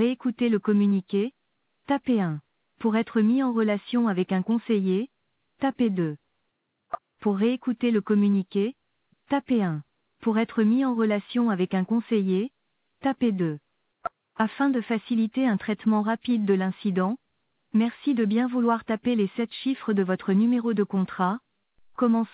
réécouter le communiqué, tapez 1. Pour être mis en relation avec un conseiller, tapez 2. Pour réécouter le communiqué, tapez 1. Pour être mis en relation avec un conseiller, tapez 2. Afin de faciliter un traitement rapide de l'incident, merci de bien vouloir taper les 7 chiffres de votre numéro de contrat. Commençons